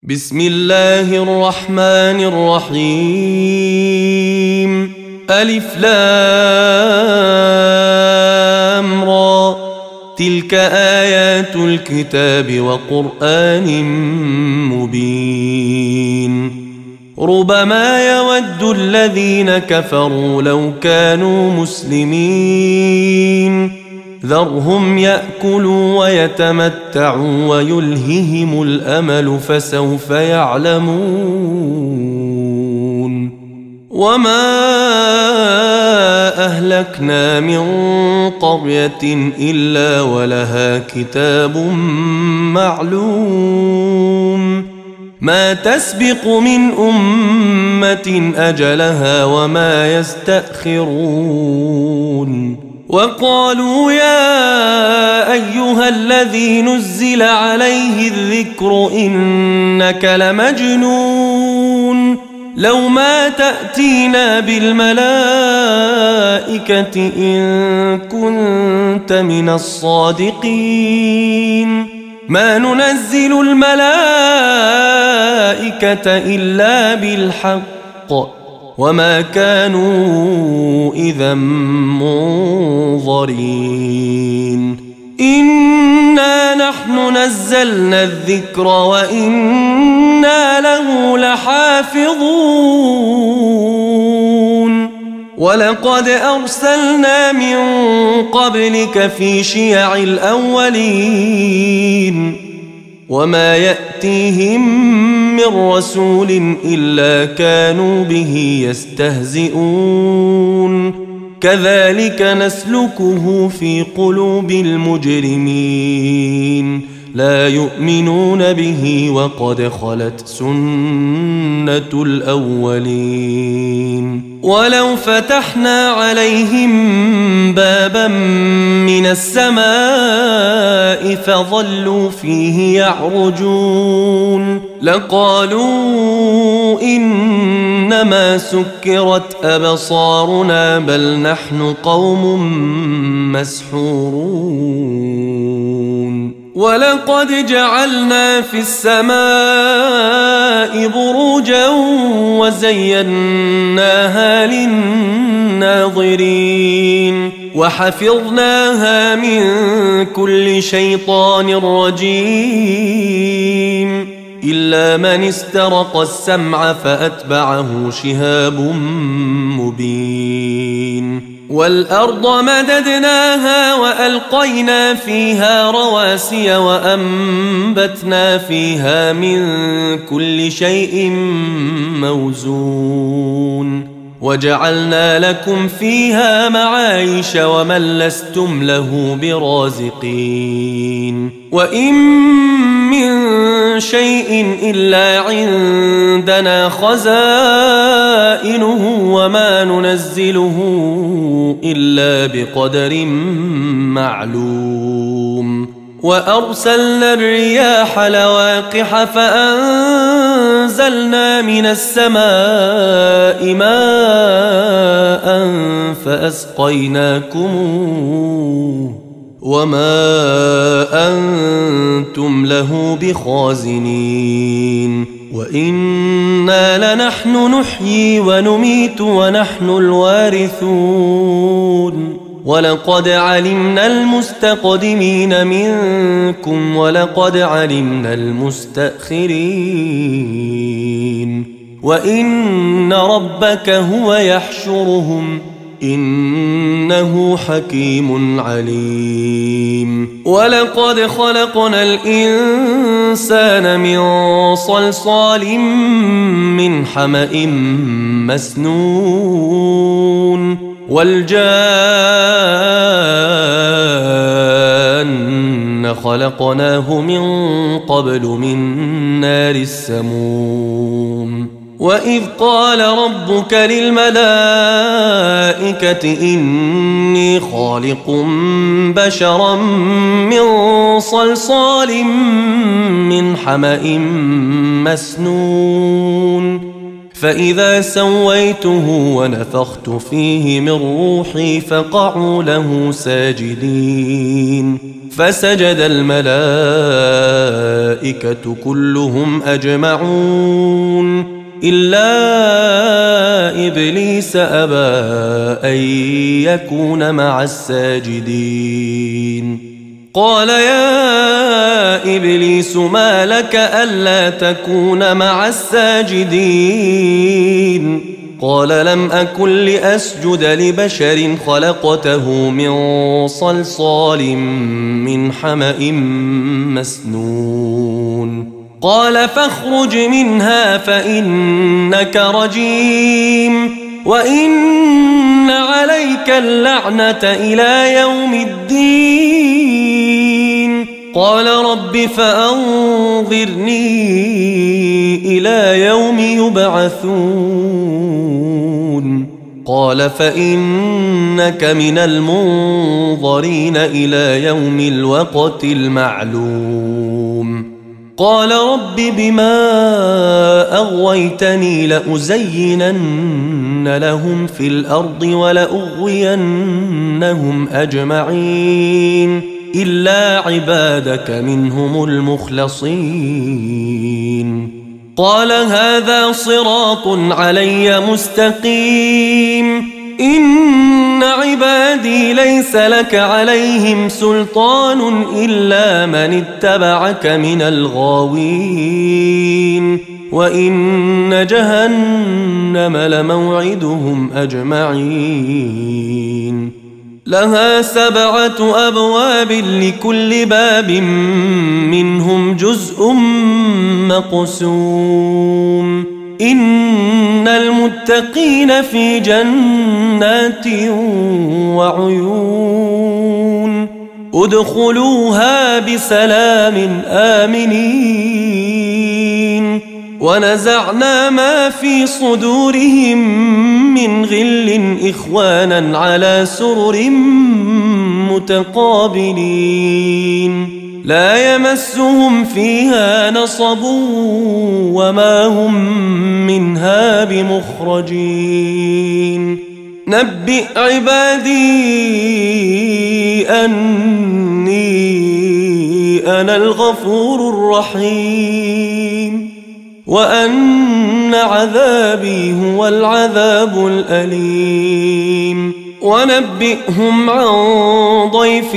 بسم الله الرحمن الرحيم. ألف لام را، تلك آيات الكتاب وقرآن مبين. ربما يود الذين كفروا لو كانوا مسلمين، ذرهم يأكلوا ويتمتعوا ويلههم الأمل فسوف يعلمون. وما أهلكنا من قرية إلا ولها كتاب معلوم، ما تسبق من أمة أجلها وما يستأخرون. وقالوا يا أيها الذي نزل عليه الذكر إنك لمجنون، لو ما تأتينا بالملائكة إن كنت من الصادقين، ما ننزل الملائكة إلا بالحق وما كانوا إذا منظرين. إنا نحن نزلنا الذكر وإنا له لحافظون. ولقد أرسلنا من قبلك في شيع الأولين، وما يأتيهم من رسول إلا كانوا به يستهزئون. كذلك نسلكه في قلوب المجرمين، لا يؤمنون به وقد خلت سنة الأولين. ولو فتحنا عليهم بابا من السماء فظلوا فيه يعرجون لقالوا إنما سكرت أبصارنا بل نحن قوم مسحورون. ولقد جعلنا في السماء بروجا وزيناها للناظرين وحفظناها من كل شيطان رجيم إلا من استرق السمع فأتبعه شهاب مبين. والأرض مددناها وألقينا فيها رواسي وأنبتنا فيها من كل شيء موزون وجعلنا لكم فيها معايش ومن لستم له برازقين. وإن من شيء إلا عندنا خزائنه وما ننزله إلا بقدر معلوم. وأرسلنا الرياح لواقح فأنزلنا من السماء ماء فأسقيناكموه وما أنتم له بخازنين. وإنا لنحن نحيي ونميت ونحن الوارثون. ولقد علمنا المستقدمين منكم ولقد علمنا المستأخرين. وإن ربك هو يحشرهم إنه حكيم عليم. ولقد خلقنا الإنسان من صلصال من حمأ مسنون والجان خلقناه من قبل من نار السموم. وإذ قال ربك للملائكة إني خالق بشرا من صلصال من حمأ مسنون فإذا سويته ونفخت فيه من روحي فقعوا له ساجدين فسجد الملائكة كلهم أجمعون إلا إبليس أبى أن يكون مع الساجدين. قال يا إبليس ما لك ألا تكون مع الساجدين؟ قال لم أكن لأسجد لبشر خلقته من صلصال من حمأ مسنون. قال فاخرج منها فإنك رجيم وإن عليك اللعنة إلى يوم الدين. قال رب فأنظرني إلى يوم يبعثون. قال فإنك من المنظرين إلى يوم الوقت المعلوم. قال رب بما أغويتني لأزينن لهم في الأرض ولأغوينهم أجمعين إلا عبادك منهم المخلصين. قال هذا صراط علي مستقيم إن عبادي ليس لك عليهم سلطان إلا من اتبعك من الغاوين وإن جهنم لموعدهم أجمعين. لها 7 أبواب لكل باب منهم جزء مقسوم. إن المتقين في جنات وعيون ادخلوها بسلام آمنين. ونزعنا ما في صدورهم من غل إخوانا على سرر متقابلين لا يمسهم فيها نصب وما هم منها بمخرجين. نبئ عبادي أني أنا الغفور الرحيم وأن عذابي هو العذاب الأليم. ونبئهم عن ضيف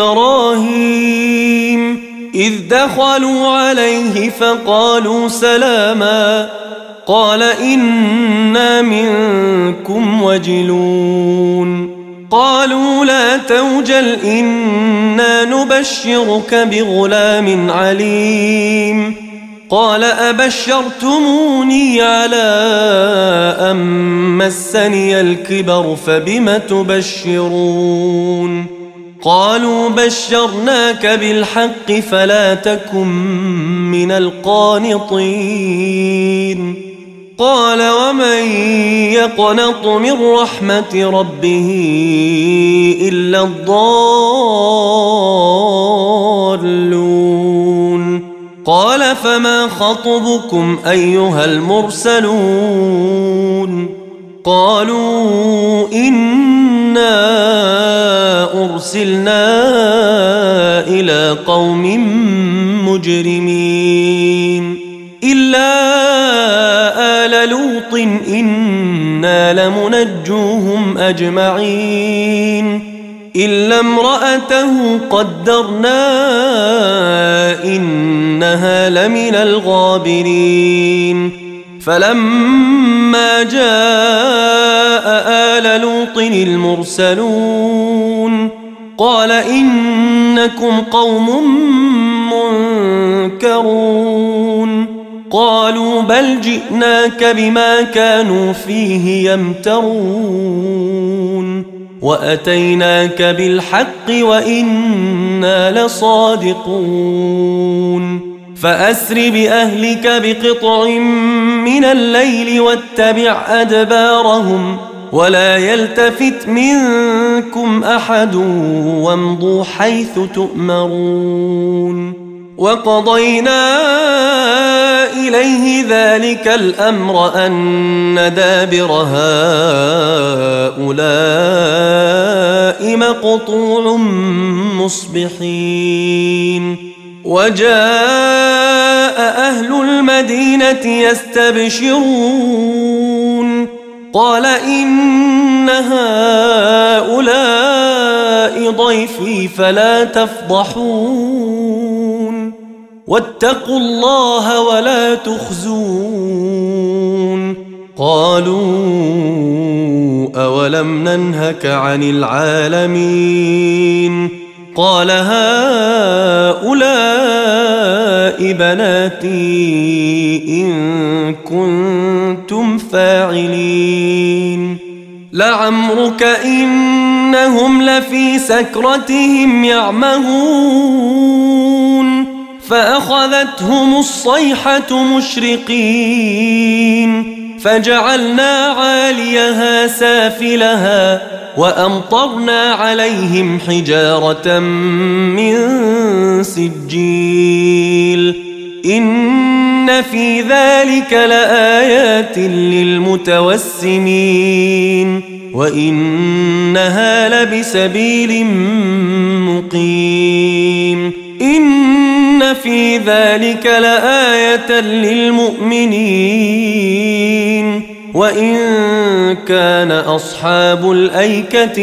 إبراهيم إذ دخلوا عليه فقالوا سلاما قال إنا منكم وجلون. قالوا لا توجل إنا نبشرك بغلام عليم. قال أبشرتموني على أن مسني الكبر فبم تبشرون؟ قالوا بشرناك بالحق فلا تكن من القانطين. قال ومن يقنط من رحمة ربه إلا الضالون. قال فما خطبكم أيها المرسلون؟ قالوا إنا أرسلنا إلى قوم مجرمين إلا آل لوط إنا لمنجوهم أجمعين إلا امرأته قدرنا إنها لمن الغابرين. فلما جاء آل لوط المرسلون قال إنكم قوم منكرون. قالوا بل جئناك بما كانوا فيه يمترون وأتيناك بالحق وإنا لصادقون. فأسر بأهلك بقطع من الليل واتبع أدبارهم ولا يلتفت منكم أحد وامضوا حيث تؤمرون. وقضينا إليه ذلك الأمر أن دابر هؤلاء السماء مقطوع مصبحين وجاء أهل المدينة يستبشرون قال إن هؤلاء ضيفي فلا تفضحون واتقوا الله ولا تخزون قالوا أولم ننهك عن العالمين قال هؤلاء بناتي إن كنتم فاعلين لعمرك إنهم لفي سكرتهم يعمهون فأخذتهم الصيحة مشرقين فجعلنا عاليها سافلها وأمطرنا عليهم حجارة من سجيل إن في ذلك لآيات للمتوسمين وإنها لبسبيل مقيم إن في ذلك لآية للمؤمنين وإن كان أصحاب الأيكة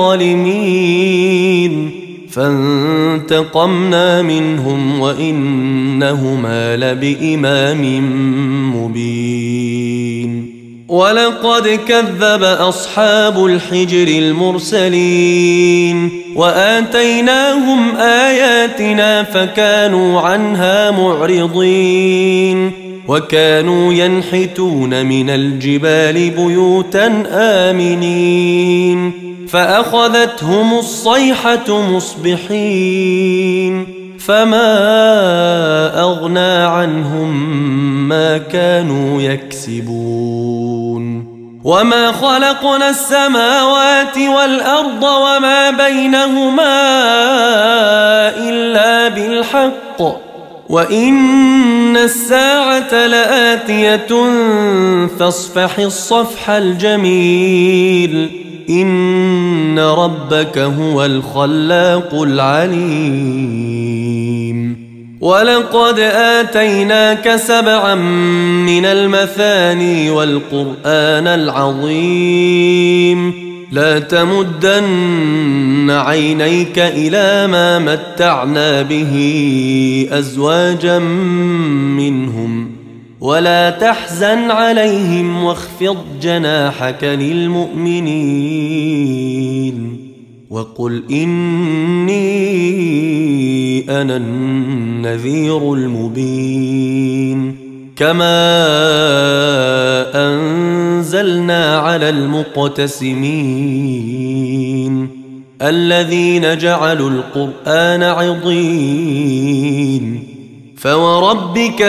لظالمين فانتقمنا منهم وإنهما لبإمام مبين ولقد كذب أصحاب الحجر المرسلين وآتيناهم آياتنا فكانوا عنها معرضين وكانوا ينحتون من الجبال بيوتا آمنين فأخذتهم الصيحة مصبحين فما أغنى عنهم ما كانوا يكسبون وما خلقنا السماوات والأرض وما بينهما إلا بالحق وإن الساعة لآتية فاصفح الصفح الجميل إن ربك هو الخلاق العليم ولقد آتيناك 7 من المثاني والقرآن العظيم لا تمدن عينيك إلى ما متعنا به أزواجا منهم ولا تحزن عليهم واخفض جناحك للمؤمنين وقل إني أنا النذير المبين كما أنزلنا على المقتسمين الذين جعلوا القرآن عضين فوربك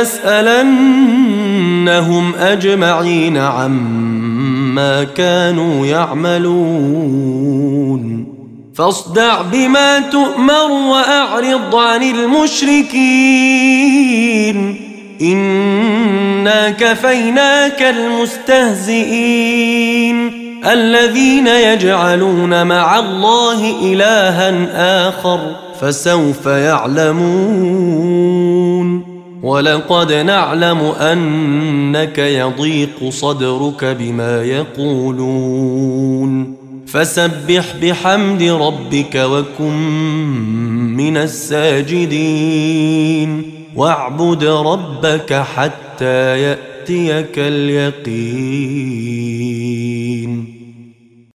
لنسألنهم أجمعين عما كانوا يعملون فاصدع بما تؤمر وأعرض عن المشركين إنا كفيناك المستهزئين الذين يجعلون مع الله إلها آخر فسوف يعلمون ولقد نعلم أنك يضيق صدرك بما يقولون فسبح بحمد ربك وكن من الساجدين واعبد ربك حتى يأتيك اليقين